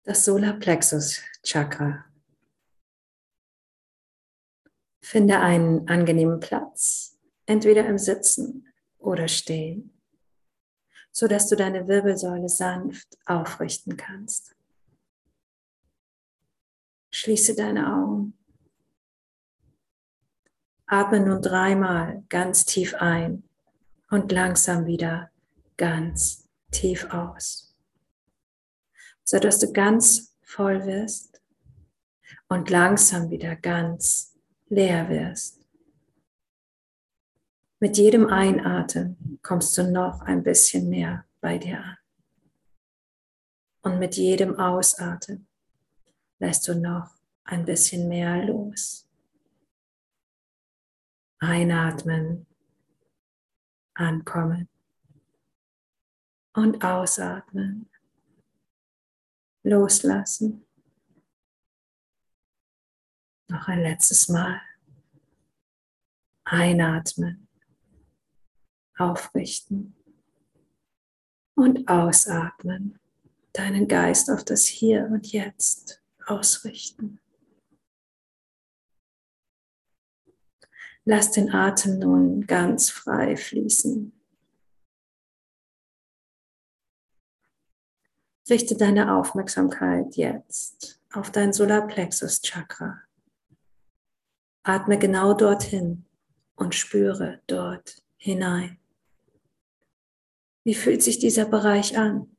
das Solarplexus Chakra. Finde einen angenehmen Platz, entweder im Sitzen oder Stehen, sodass du deine Wirbelsäule sanft aufrichten kannst. Schließe deine Augen. Atme nun 3-mal ganz tief ein und langsam wieder ganz tief aus, sodass du ganz voll wirst und langsam wieder ganz leer wirst. Mit jedem Einatmen kommst du noch ein bisschen mehr bei dir an. Und mit jedem Ausatmen lässt du noch ein bisschen mehr los. Einatmen, ankommen und ausatmen, loslassen. Noch ein letztes Mal. Einatmen, aufrichten und ausatmen. Deinen Geist auf das Hier und Jetzt ausrichten. Lass den Atem nun ganz frei fließen. Richte deine Aufmerksamkeit jetzt auf dein Solarplexus Chakra. Atme genau dorthin und spüre dort hinein. Wie fühlt sich dieser Bereich an?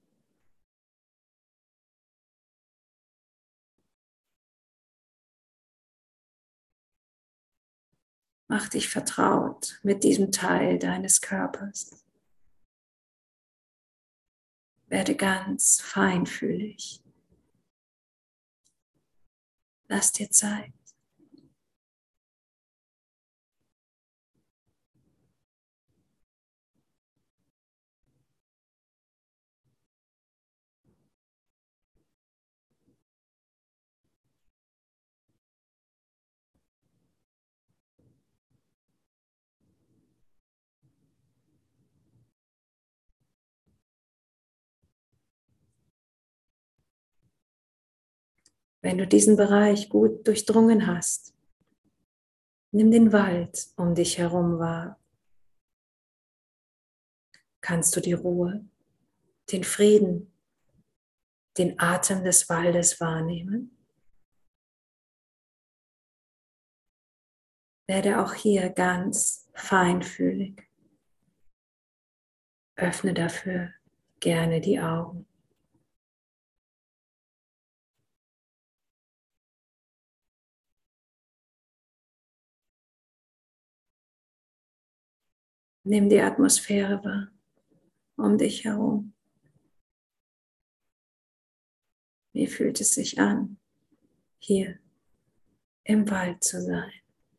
Mach dich vertraut mit diesem Teil deines Körpers. Werde ganz feinfühlig. Lass dir Zeit. Wenn du diesen Bereich gut durchdrungen hast, nimm den Wald um dich herum wahr. Kannst du die Ruhe, den Frieden, den Atem des Waldes wahrnehmen? Werde auch hier ganz feinfühlig. Öffne dafür gerne die Augen. Nimm die Atmosphäre wahr um dich herum. Wie fühlt es sich an, hier im Wald zu sein?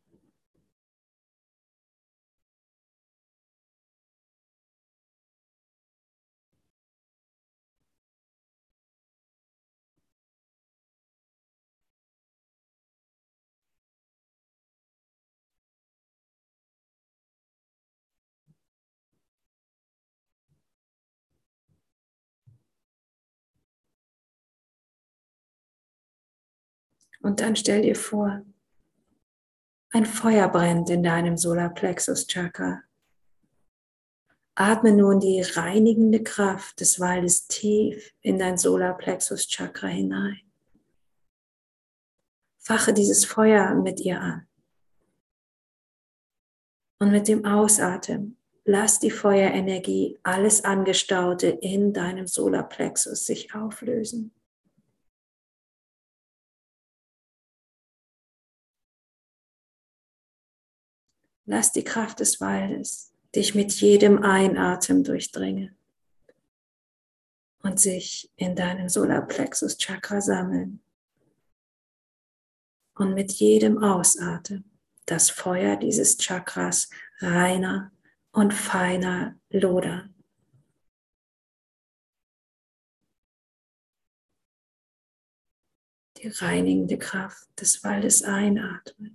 Und dann stell dir vor, ein Feuer brennt in deinem Solarplexus Chakra. Atme nun die reinigende Kraft des Waldes tief in dein Solarplexus Chakra hinein. Fache dieses Feuer mit ihr an. Und mit dem Ausatmen lass die Feuerenergie, alles Angestaute in deinem Solarplexus sich auflösen. Lass die Kraft des Waldes dich mit jedem Einatmen durchdringen und sich in deinem Solarplexus Chakra sammeln. Und mit jedem Ausatmen das Feuer dieses Chakras reiner und feiner lodern. Die reinigende Kraft des Waldes einatmen.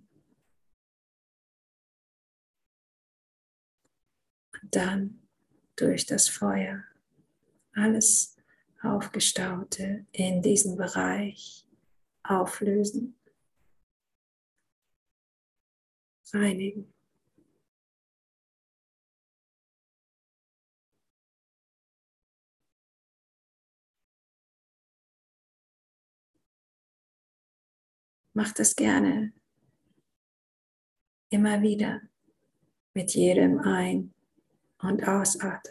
Und dann durch das Feuer alles Aufgestaute in diesem Bereich auflösen, reinigen. Mach das gerne immer wieder mit jedem Ein- und Ausatmen.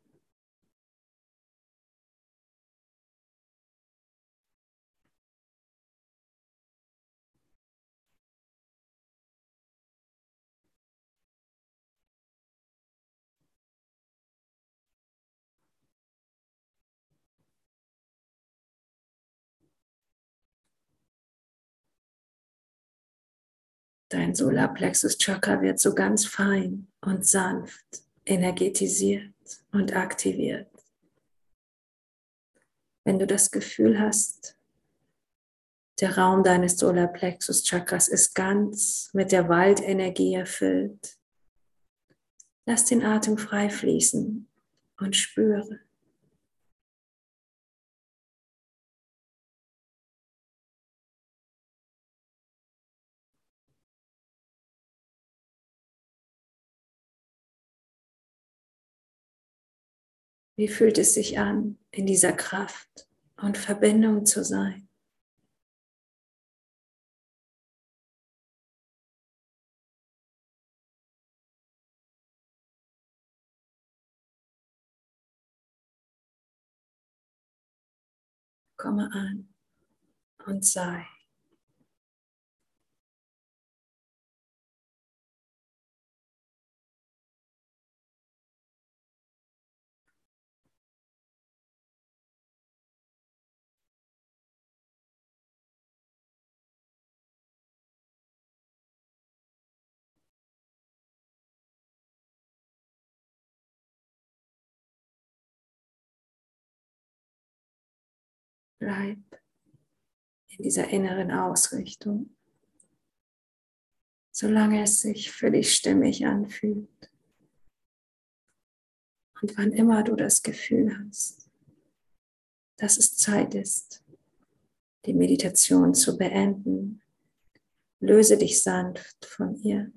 Dein Solarplexus-Chakra wird so ganz fein und sanft energetisiert und aktiviert. Wenn du das Gefühl hast, der Raum deines Solarplexus-Chakras ist ganz mit der Waldenergie erfüllt, lass den Atem frei fließen und spüre. Wie fühlt es sich an, in dieser Kraft und Verbindung zu sein? Komme an und sei. Bleib in dieser inneren Ausrichtung, solange es sich für dich stimmig anfühlt. Und wann immer du das Gefühl hast, dass es Zeit ist, die Meditation zu beenden, löse dich sanft von ihr.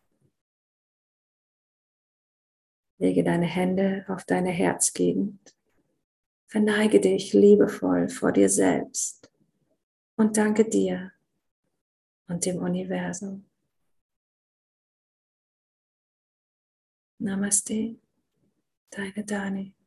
Lege deine Hände auf deine Herzgegend. Verneige dich liebevoll vor dir selbst und danke dir und dem Universum. Namaste, deine Dani.